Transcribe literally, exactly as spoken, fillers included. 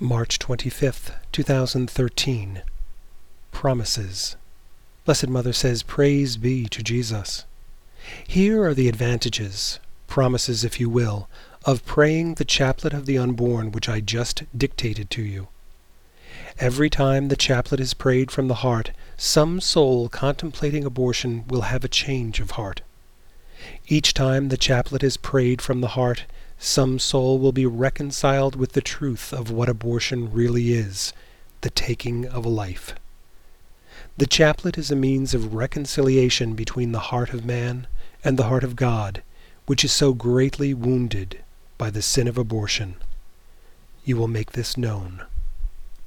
March twenty-fifth, two thousand thirteen. Promises. Blessed Mother says, Praise be to Jesus. Here are the advantages, promises if you will, of praying the Chaplet of the Unborn which I just dictated to you. Every time the chaplet is prayed from the heart, some soul contemplating abortion will have a change of heart. Each time the chaplet is prayed from the heart, some soul will be reconciled with the truth of what abortion really is, the taking of a life. The chaplet is a means of reconciliation between the heart of man and the heart of God, which is so greatly wounded by the sin of abortion. You will make this known.